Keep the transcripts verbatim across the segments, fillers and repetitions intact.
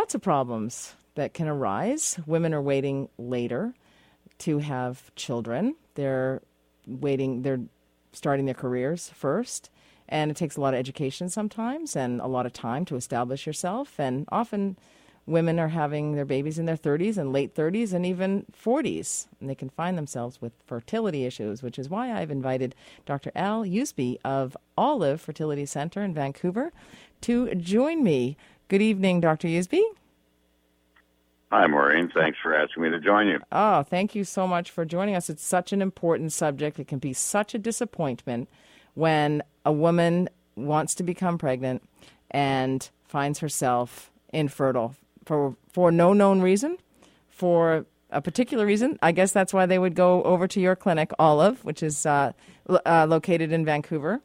lots of problems that can arise. Women are waiting later to have children. They're waiting, they're starting their careers first. And it takes a lot of education sometimes and a lot of time to establish yourself. And often women are having their babies in their thirties and late thirties and even forties. And they can find themselves with fertility issues, which is why I've invited Doctor Al Usby of Olive Fertility Center in Vancouver to join me. Good evening, Doctor Usby. Hi, Maureen. Thanks for asking me to join you. Oh, thank you so much for joining us. It's such an important subject. It can be such a disappointment when a woman wants to become pregnant and finds herself infertile for for no known reason, for a particular reason. I guess that's why they would go over to your clinic, Olive, which is uh, l- uh, located in Vancouver,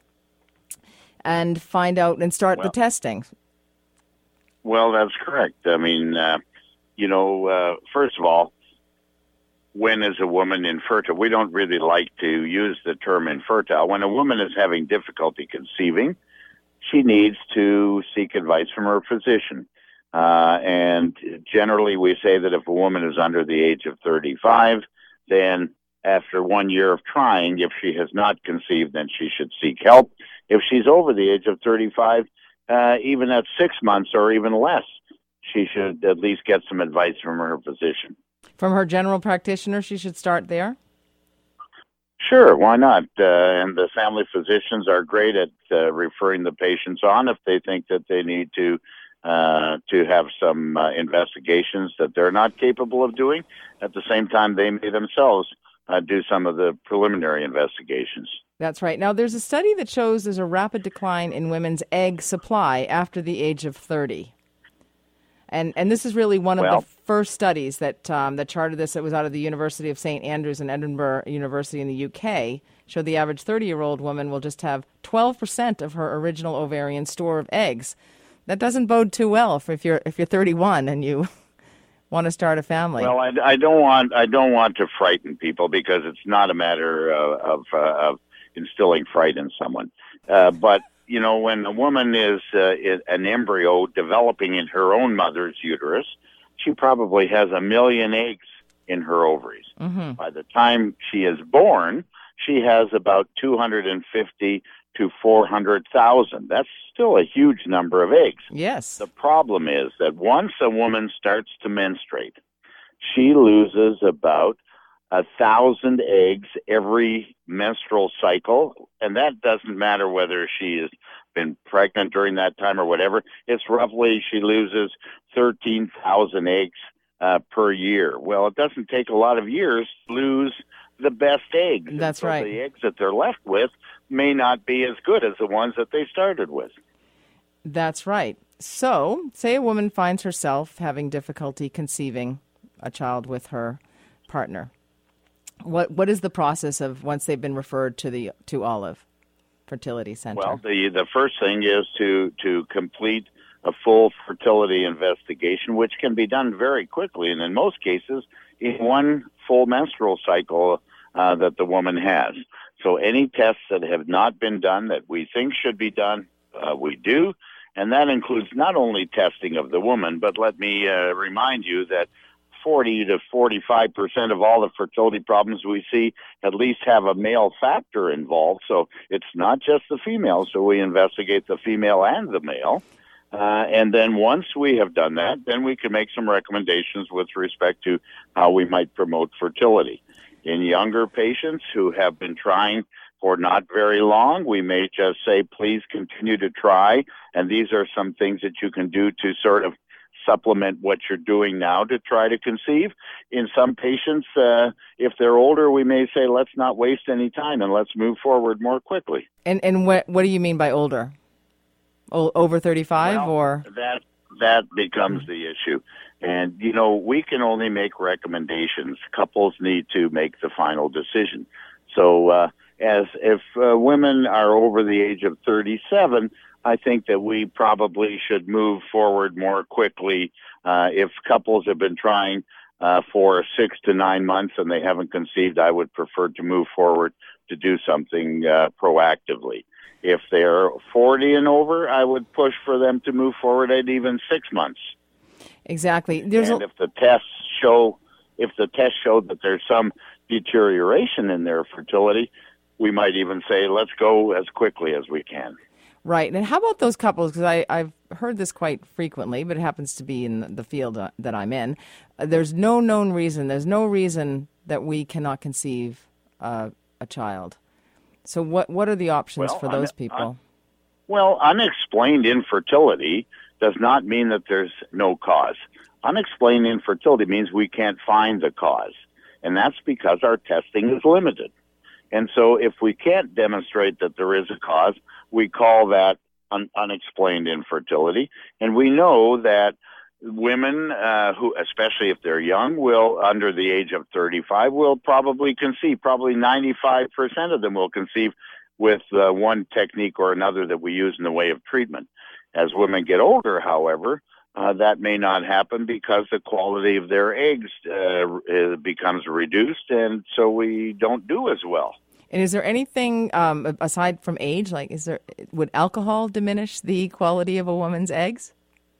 and find out and start well, the testing. Well, that's correct. I mean, uh, you know, uh, first of all, when is a woman infertile? We don't really like to use the term infertile. When a woman is having difficulty conceiving, she needs to seek advice from her physician. Uh, and generally we say that if a woman is under the age of thirty-five, then after one year of trying, if she has not conceived, then she should seek help. If she's over the age of thirty-five, uh, even at six months or even less, she should at least get some advice from her physician. From her general practitioner, she should start there? Sure, why not? Uh, and the family physicians are great at uh, referring the patients on if they think that they need to uh, to have some uh, investigations that they're not capable of doing. At the same time, they may themselves uh, do some of the preliminary investigations. That's right. Now, there's a study that shows there's a rapid decline in women's egg supply after the age of thirty. And and this is really one of well, the first studies that um, that charted this. It was out of the University of Saint Andrews and Edinburgh University in the U K. Showed the average thirty-year-old woman will just have twelve percent of her original ovarian store of eggs. That doesn't bode too well for if you're if you're thirty-one and you want to start a family. Well, I, I don't want I don't want to frighten people because it's not a matter uh, of uh, of instilling fright in someone, uh, but. You know, when a woman is uh, an embryo developing in her own mother's uterus, she probably has a million eggs in her ovaries. Mm-hmm. By the time she is born, she has about two hundred fifty to four hundred thousand. That's still a huge number of eggs. Yes. The problem is that once a woman starts to menstruate, she loses about a thousand eggs every menstrual cycle, and that doesn't matter whether she has been pregnant during that time or whatever. It's roughly she loses thirteen thousand eggs uh, per year. Well, it doesn't take a lot of years to lose the best eggs. That's so right. The eggs that they're left with may not be as good as the ones that they started with. That's right. So, say a woman finds herself having difficulty conceiving a child with her partner. What what is the process of once they've been referred to the to Olive Fertility Center? Well, the the first thing is to to complete a full fertility investigation, which can be done very quickly, and in most cases, in one full menstrual cycle uh, that the woman has. So any tests that have not been done that we think should be done, uh, we do, and that includes not only testing of the woman, but let me uh, remind you that forty to forty-five percent of all the fertility problems we see at least have a male factor involved. So it's not just the female. So we investigate the female and the male. Uh, and then once we have done that, then we can make some recommendations with respect to how we might promote fertility. In younger patients who have been trying for not very long, we may just say, please continue to try. And these are some things that you can do to sort of supplement what you're doing now to try to conceive. In some patients, uh, if they're older, we may say, let's not waste any time and let's move forward more quickly. And and what what do you mean by older? O- over thirty-five well, or? That, that becomes the issue. And, you know, we can only make recommendations. Couples need to make the final decision. So uh, as if uh, women are over the age of thirty-seven, I think that we probably should move forward more quickly. Uh, if couples have been trying uh, for six to nine months and they haven't conceived, I would prefer to move forward to do something uh, proactively. If they're forty and over, I would push for them to move forward at even six months. Exactly. There's and a, if the tests show if the tests show that there's some deterioration in their fertility, we might even say, let's go as quickly as we can. right. And how about those couples? Because I've heard this quite frequently, but it happens to be in the field uh, that I'm in. Uh, there's no known reason. There's no reason that we cannot conceive uh, a child. So what what are the options Well, for those un- people? un- well, unexplained infertility does not mean that there's no cause. Unexplained infertility means we can't find the cause, and that's because our testing is limited. And so if we can't demonstrate that there is a cause, we call that un- unexplained infertility. And we know that women uh, who, especially if they're young, will, under the age of thirty-five, will probably conceive. Probably ninety-five percent of them will conceive with uh, one technique or another that we use in the way of treatment. As women get older, however, uh, that may not happen because the quality of their eggs uh, becomes reduced, and so we don't do as well. And is there anything um, aside from age? Like, is there would alcohol diminish the quality of a woman's eggs?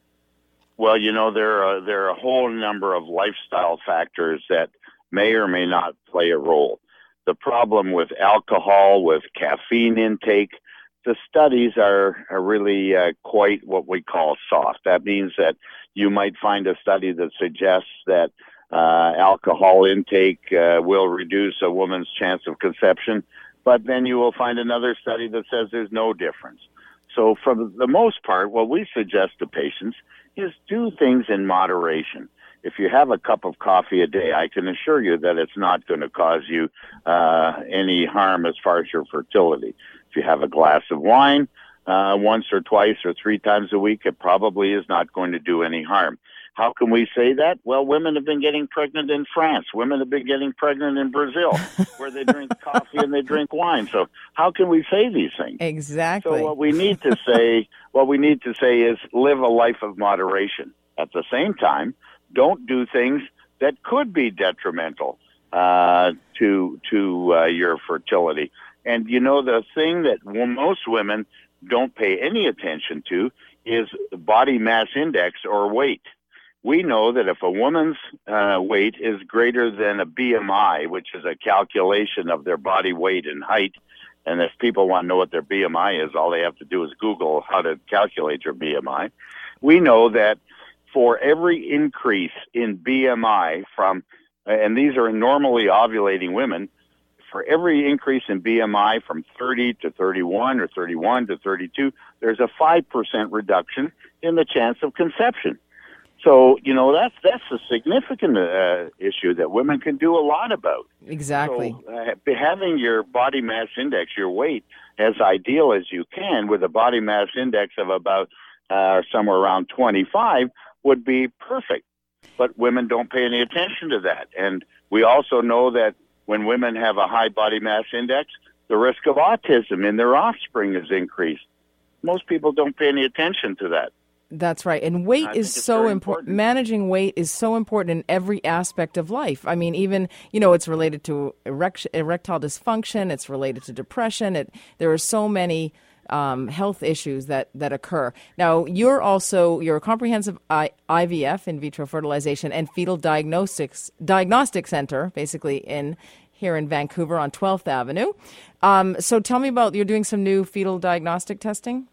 Well, you know, there are there are a whole number of lifestyle factors that may or may not play a role. The problem with alcohol, with caffeine intake, the studies are, are really uh, quite what we call soft. That means that you might find a study that suggests that uh, alcohol intake uh, will reduce a woman's chance of conception, but then you will find another study that says there's no difference. So for the most part, what we suggest to patients is do things in moderation. If you have a cup of coffee a day, I can assure you that it's not going to cause you uh, any harm as far as your fertility. If you have a glass of wine uh, once or twice or three times a week, it probably is not going to do any harm. How can we say that? Well, women have been getting pregnant in France. Women have been getting pregnant in Brazil, where they drink coffee and they drink wine. So how can we say these things? Exactly. So what we need to say, what we need to say is live a life of moderation. At the same time, don't do things that could be detrimental uh, to to uh, your fertility. And you know, the thing that most women don't pay any attention to is body mass index or weight. We know that if a woman's uh, weight is greater than a B M I, which is a calculation of their body weight and height, and if people want to know what their B M I is, all they have to do is Google how to calculate your B M I. We know that for every increase in B M I from, and these are normally ovulating women, for every increase in B M I from thirty to thirty-one or thirty-one to thirty-two, there's a five percent reduction in the chance of conception. So, you know, that's that's a significant uh, issue that women can do a lot about. Exactly. So uh, having your body mass index, your weight, as ideal as you can with a body mass index of about uh, somewhere around twenty-five would be perfect. But women don't pay any attention to that. And we also know that when women have a high body mass index, the risk of autism in their offspring is increased. Most people don't pay any attention to that. That's right. And weight I is think it's so very important. important. Managing weight is so important in every aspect of life. I mean, even, you know, it's related to erect- erectile dysfunction. It's related to depression. It, there are so many um, health issues that, that occur. Now, you're also, you're a comprehensive I- IVF, in vitro fertilization, and fetal diagnostics diagnostic center, basically, in here in Vancouver on twelfth Avenue. Um, so tell me about, you're doing some new fetal diagnostic testing?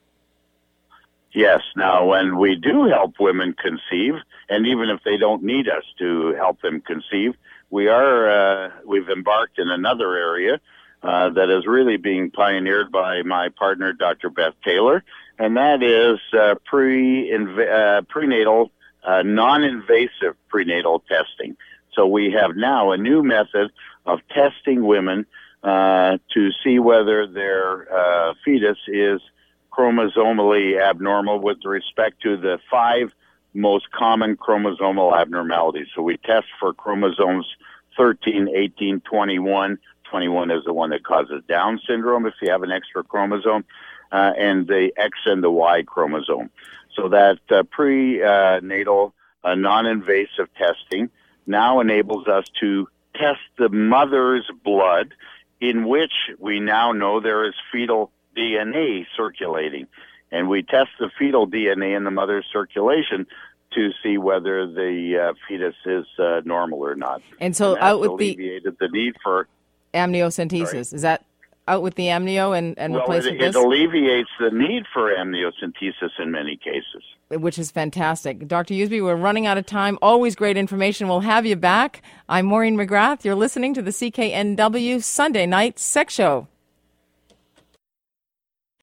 Yes. Now, when we do help women conceive, and even if they don't need us to help them conceive, we are uh, we've embarked in another area uh, that is really being pioneered by my partner, Doctor Beth Taylor, and that is uh, pre uh, prenatal, uh, non-invasive prenatal testing. So we have now a new method of testing women uh, to see whether their uh, fetus is chromosomally abnormal with respect to the five most common chromosomal abnormalities. So we test for chromosomes thirteen, eighteen, twenty-one. twenty-one is the one that causes Down syndrome if you have an extra chromosome, uh, and the X and the Y chromosome. So that uh, prenatal uh, non-invasive testing now enables us to test the mother's blood, in which we now know there is fetal D N A circulating. And we test the fetal D N A in the mother's circulation to see whether the uh, fetus is uh, normal or not. And so and out with the alleviated the need for amniocentesis. Sorry. Is that out with the amnio and, and well, replace it, with this? it alleviates the need for amniocentesis in many cases. Which is fantastic. Doctor Usby, we're running out of time. Always great information. We'll have you back. I'm Maureen McGrath. You're listening to the C K N W Sunday Night Sex Show.